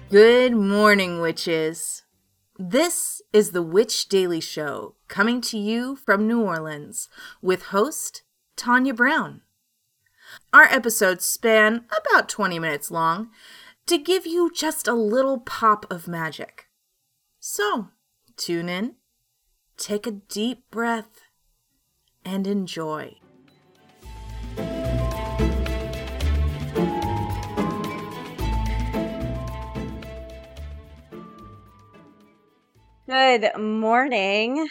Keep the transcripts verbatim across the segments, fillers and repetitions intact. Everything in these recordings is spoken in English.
Good morning, witches. This is the Witch Daily Show, coming to you from New Orleans, with host Tanya Brown. Our episodes span about twenty minutes long to give you just a little pop of magic. So, tune in, take a deep breath, and enjoy. Good morning.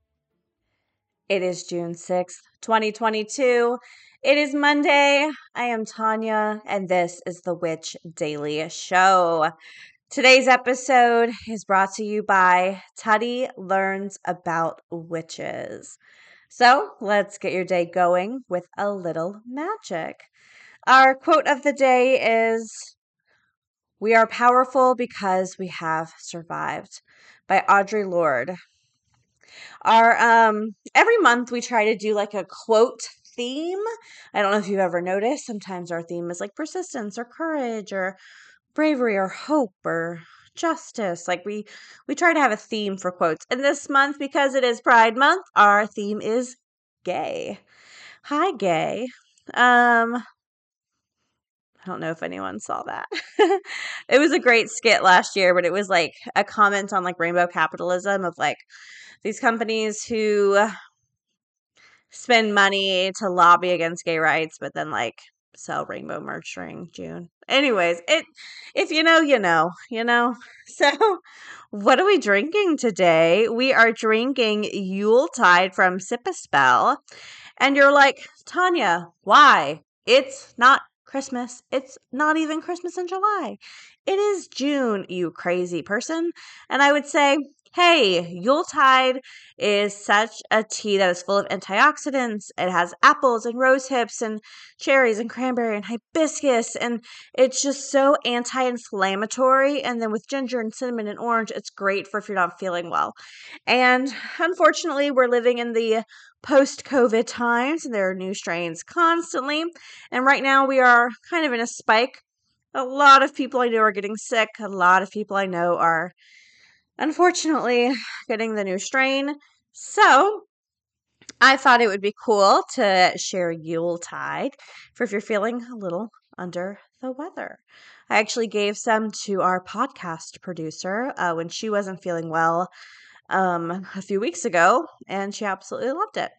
It is June sixth, twenty twenty-two. It is Monday. I am Tanya, and this is the Witch Daily Show. Today's episode is brought to you by Tutty Learns About Witches. So let's get your day going with a little magic. Our quote of the day is, "We are powerful because we have survived," by Audre Lorde. Our um every month we try to do like a quote theme. I don't know if you've ever noticed, sometimes our theme is like persistence or courage or bravery or hope or justice. Like we we try to have a theme for quotes. And this month, because it is Pride Month, our theme is gay. Hi, gay. Um I don't know if anyone saw that. It was a great skit last year, but it was like a comment on like rainbow capitalism of like these companies who spend money to lobby against gay rights, but then like sell rainbow merch during June. Anyways, it if you know, you know, you know. So what are we drinking today? We are drinking Yuletide from Sip a Spell. And you're like, Tanya, why? It's not Christmas. It's not even Christmas in July. It is June, you crazy person. And I would say, hey, Yuletide is such a tea that is full of antioxidants. It has apples and rose hips and cherries and cranberry and hibiscus. And it's just so anti-inflammatory. And then with ginger and cinnamon and orange, it's great for if you're not feeling well. And unfortunately, we're living in the post-COVID times, and there are new strains constantly. And right now we are kind of in a spike. A lot of people I know are getting sick. A lot of people I know are unfortunately getting the new strain. So I thought it would be cool to share Yuletide for if you're feeling a little under the weather. I actually gave some to our podcast producer uh, when she wasn't feeling well um, a few weeks ago, and she absolutely loved it.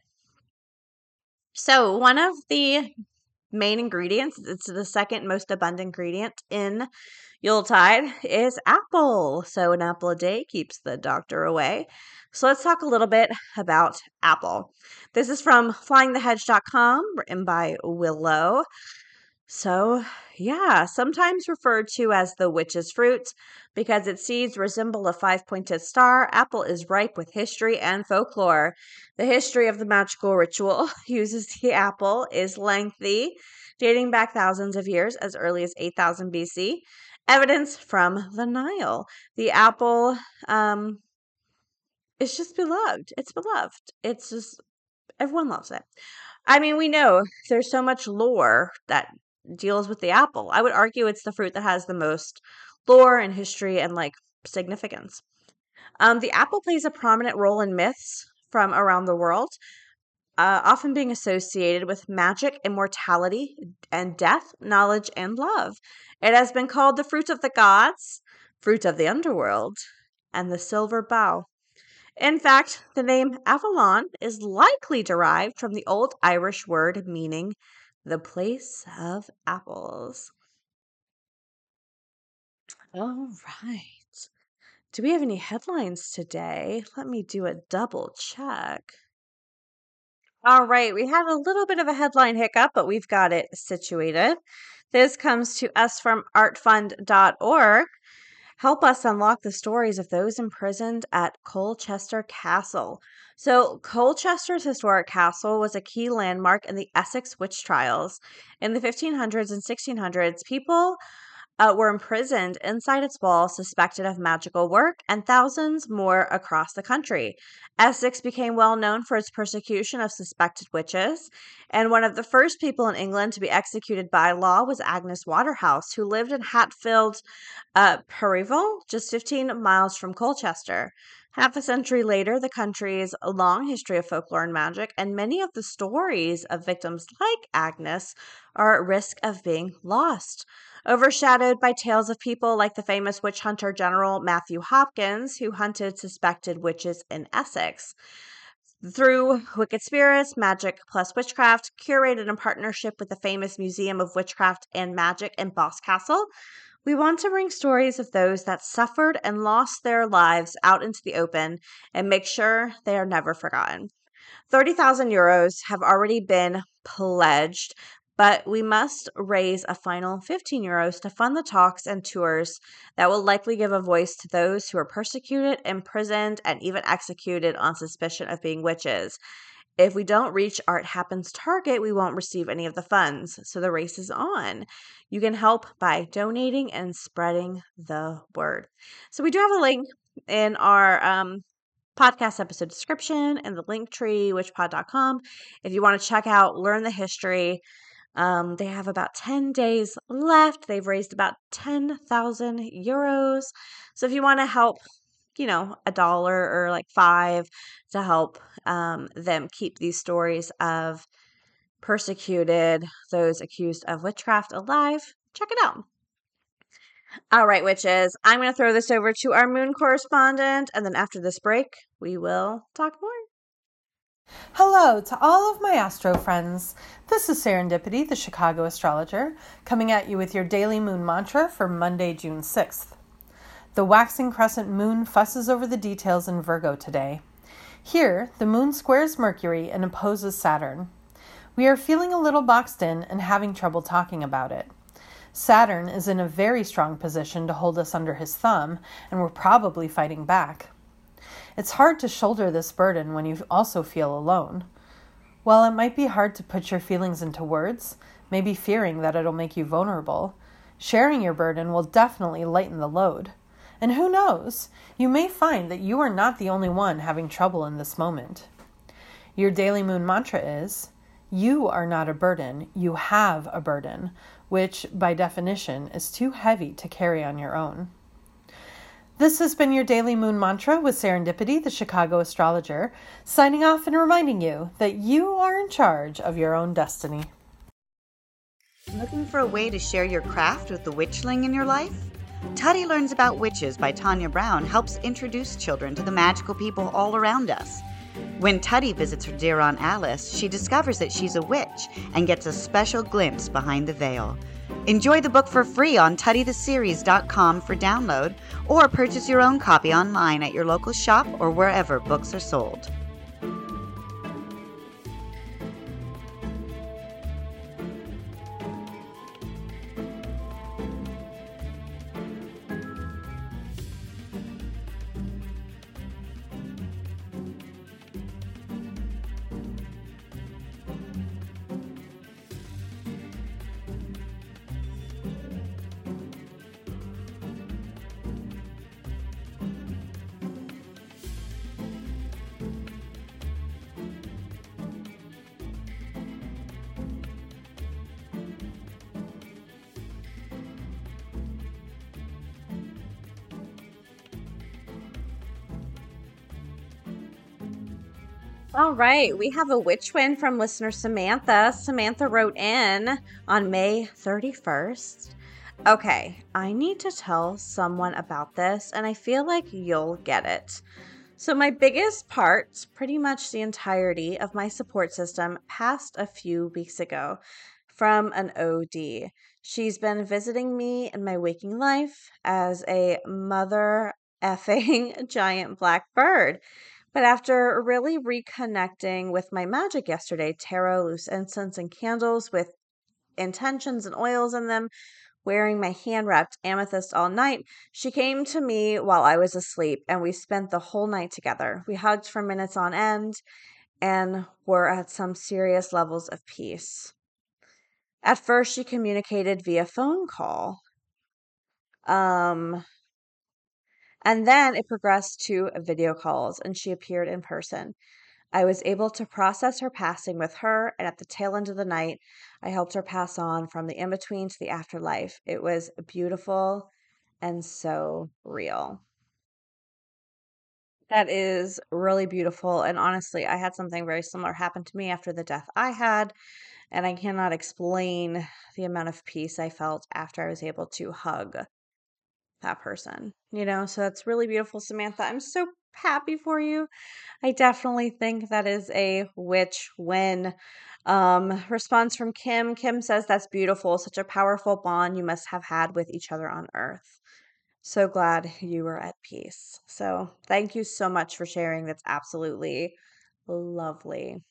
So one of the main ingredients, it's the second most abundant ingredient in Yuletide, is apple. So an apple a day keeps the doctor away. So let's talk a little bit about apple. This is from flying the hedge dot com, written by Willow. So, yeah, sometimes referred to as the witch's fruit because its seeds resemble a five pointed star. Apple is ripe with history and folklore. The history of the magical ritual uses the apple is lengthy, dating back thousands of years as early as eight thousand B C. Evidence from the Nile. The apple um, is just beloved. It's beloved. It's just, everyone loves it. I mean, we know there's so much lore that deals with the apple. I would argue it's the fruit that has the most lore and history and like significance. Um, the apple plays a prominent role in myths from around the world, uh, often being associated with magic, immortality, and death, knowledge, and love. It has been called the fruit of the gods, fruit of the underworld, and the silver bough. In fact, the name Avalon is likely derived from the Old Irish word meaning the place of apples. All right. Do we have any headlines today? Let me do a double check. All right, we had a little bit of a headline hiccup, but we've got it situated. This comes to us from art fund dot org. Help us unlock the stories of those imprisoned at Colchester Castle. So, Colchester's historic castle was a key landmark in the Essex witch trials. In the fifteen hundreds and sixteen hundreds, people uh, were imprisoned inside its walls suspected of magical work, and thousands more across the country. Essex became well known for its persecution of suspected witches, and one of the first people in England to be executed by law was Agnes Waterhouse, who lived in Hatfield, uh, Perivale, just fifteen miles from Colchester. Half a century later, the country's long history of folklore and magic, and many of the stories of victims like Agnes, are at risk of being lost, overshadowed by tales of people like the famous witch hunter General Matthew Hopkins, who hunted suspected witches in Essex. Through Wicked Spirits, Magic Plus Witchcraft, curated in partnership with the famous Museum of Witchcraft and Magic in Boscastle, we want to bring stories of those that suffered and lost their lives out into the open and make sure they are never forgotten. thirty thousand euros have already been pledged, but we must raise a final fifteen euros to fund the talks and tours that will likely give a voice to those who are persecuted, imprisoned, and even executed on suspicion of being witches. If we don't reach Art Happens target, we won't receive any of the funds. So the race is on. You can help by donating and spreading the word. So we do have a link in our um, podcast episode description and the link tree, witch pod dot com. If you want to check out, learn the history. Um, they have about ten days left. They've raised about ten thousand euros. So if you want to help, you know, a dollar or like five to help um, them keep these stories of persecuted, those accused of witchcraft alive, check it out. All right, witches, I'm going to throw this over to our moon correspondent, and then after this break, we will talk more. Hello to all of my astro friends. This is Serendipity, the Chicago astrologer, coming at you with your daily moon mantra for Monday, June sixth. The waxing crescent moon fusses over the details in Virgo today. Here, the moon squares Mercury and opposes Saturn. We are feeling a little boxed in and having trouble talking about it. Saturn is in a very strong position to hold us under his thumb, and we're probably fighting back. It's hard to shoulder this burden when you also feel alone. While it might be hard to put your feelings into words, maybe fearing that it'll make you vulnerable, sharing your burden will definitely lighten the load. And who knows, you may find that you are not the only one having trouble in this moment. Your daily moon mantra is, you are not a burden, you have a burden, which by definition is too heavy to carry on your own. This has been your daily moon mantra with Serendipity, the Chicago astrologer, signing off and reminding you that you are in charge of your own destiny. Looking for a way to share your craft with the witchling in your life? Tutty Learns About Witches by Tanya Brown helps introduce children to the magical people all around us. When Tutty visits her dear Aunt Alice, she discovers that she's a witch and gets a special glimpse behind the veil. Enjoy the book for free on tutty the series dot com for download, or purchase your own copy online at your local shop or wherever books are sold. All right, we have a witch win from listener Samantha. Samantha wrote in on May thirty-first. Okay, I need to tell someone about this, and I feel like you'll get it. So my biggest part, pretty much the entirety of my support system, passed a few weeks ago from an O D. She's been visiting me in my waking life as a mother effing giant black bird. But after really reconnecting with my magic yesterday, tarot, loose incense, and candles with intentions and oils in them, wearing my hand-wrapped amethyst all night, she came to me while I was asleep, and we spent the whole night together. We hugged for minutes on end and were at some serious levels of peace. At first, she communicated via phone call. Um, and then it progressed to video calls, and she appeared in person. I was able to process her passing with her, and at the tail end of the night, I helped her pass on from the in between to the afterlife. It was beautiful and so real. That is really beautiful. And honestly, I had something very similar happen to me after the death I had, and I cannot explain the amount of peace I felt after I was able to hug that person, you know? So that's really beautiful, Samantha. I'm so happy for you. I definitely think that is a witch win. Um, response from Kim. Kim says, that's beautiful. Such a powerful bond you must have had with each other on earth. So glad you were at peace. So thank you so much for sharing. That's absolutely lovely.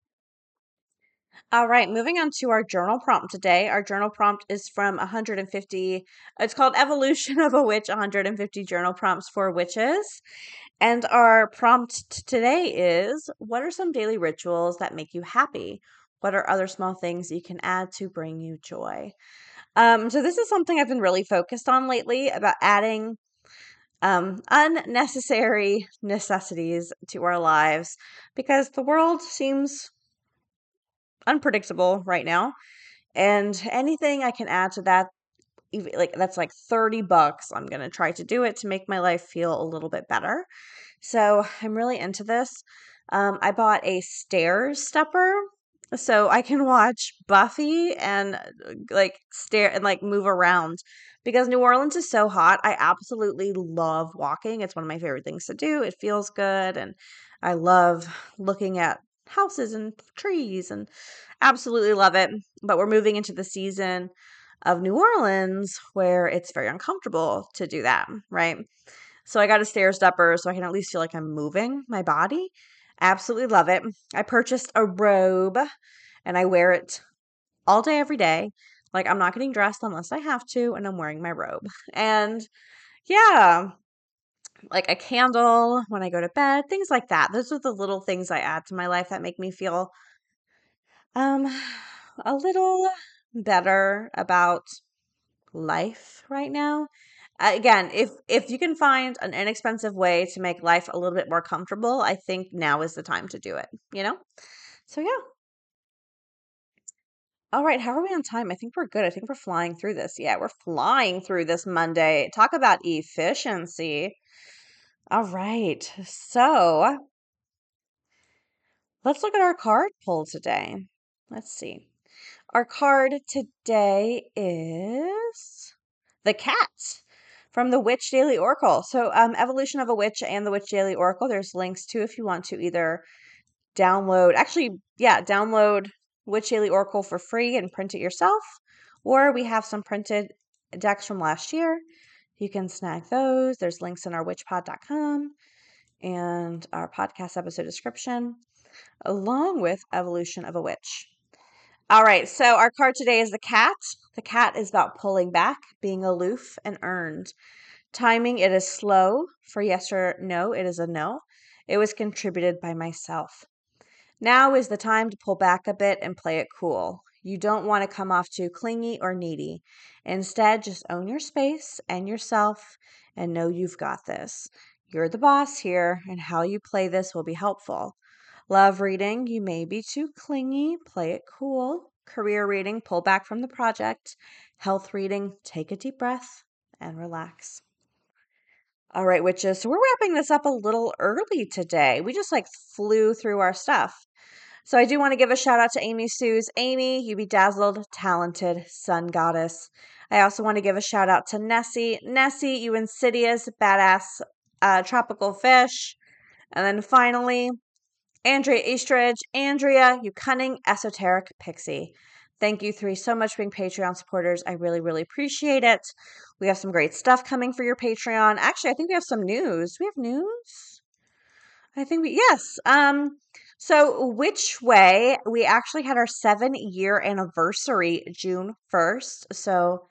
All right, moving on to our journal prompt today. Our journal prompt is from one hundred fifty. It's called Evolution of a Witch, one hundred fifty Journal Prompts for Witches. And our prompt today is, what are some daily rituals that make you happy? What are other small things you can add to bring you joy? Um, so this is something I've been really focused on lately, about adding um, unnecessary necessities to our lives, because the world seems unpredictable right now. And anything I can add to that, even like that's like thirty bucks, I'm going to try to do it to make my life feel a little bit better. So I'm really into this. Um, I bought a stairs stepper so I can watch Buffy and uh, like stare and like move around, because New Orleans is so hot. I absolutely love walking. It's one of my favorite things to do. It feels good, and I love looking at houses and trees and absolutely love it. But we're moving into the season of New Orleans where it's very uncomfortable to do that, right? So I got a stair stepper so I can at least feel like I'm moving my body. Absolutely love it. I purchased a robe and I wear it all day, every day. Like, I'm not getting dressed unless I have to, and I'm wearing my robe. And yeah, like a candle when I go to bed, things like that. Those are the little things I add to my life that make me feel um a little better about life right now. Uh, again, if if you can find an inexpensive way to make life a little bit more comfortable, I think now is the time to do it, you know? So yeah. All right, how are we on time? I think we're good. I think we're flying through this. Yeah, we're flying through this Monday. Talk about efficiency. All right. So, let's look at our card pull today. Let's see. Our card today is the cat from the Witch Daily Oracle. So, um, Evolution of a Witch and the Witch Daily Oracle, there's links to if you want to either download, actually, yeah, download Witch Daily Oracle for free and print it yourself, or we have some printed decks from last year. You can snag those. There's links in our witch pod dot com and our podcast episode description, along with Evolution of a Witch. All right, so our card today is the cat. The cat is about pulling back, being aloof, and earned. Timing, it is slow. For yes or no, it is a no. It was contributed by myself. Now is the time to pull back a bit and play it cool. You don't want to come off too clingy or needy. Instead, just own your space and yourself and know you've got this. You're the boss here, and how you play this will be helpful. Love reading, you may be too clingy, play it cool. Career reading, pull back from the project. Health reading, take a deep breath and relax. All right, witches, so we're wrapping this up a little early today. We just like flew through our stuff. So I do want to give a shout out to Amy Sue's. Amy, you bedazzled, talented sun goddess. I also want to give a shout out to Nessie. Nessie, you insidious, badass uh, tropical fish. And then finally, Andrea Eastridge. Andrea, you cunning, esoteric pixie. Thank you three so much for being Patreon supporters. I really, really appreciate it. We have some great stuff coming for your Patreon. Actually, I think we have some news. Do we have news? I think we, yes. Um, so Witch Way, we actually had our seven year anniversary June first. So,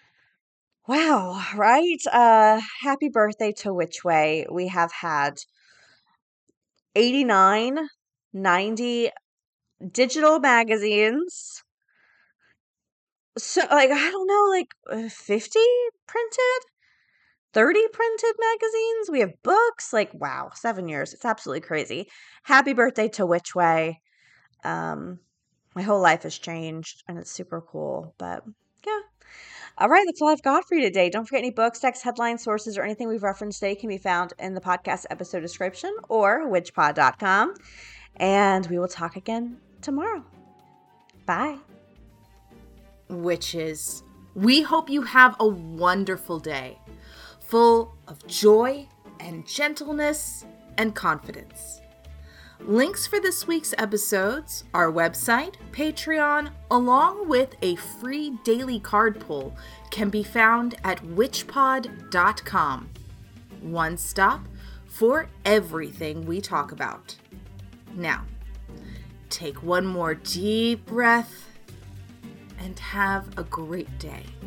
wow, right? Uh, happy birthday to Witch Way. We have had eighty-nine, ninety digital magazines. So, like, I don't know, like uh, fifty printed? thirty printed magazines. We have books. Like, wow, seven years. It's absolutely crazy. Happy birthday to Witchway. Um, my whole life has changed, and it's super cool. But yeah. All right, that's all I've got for you today. Don't forget any books, texts, headlines, sources, or anything we've referenced today can be found in the podcast episode description or witch pod dot com. And we will talk again tomorrow. Bye. Witches, we hope you have a wonderful day, full of joy and gentleness and confidence. Links for this week's episodes, our website, Patreon, along with a free daily card pull can be found at witch pod dot com. One stop for everything we talk about. Now, take one more deep breath and have a great day.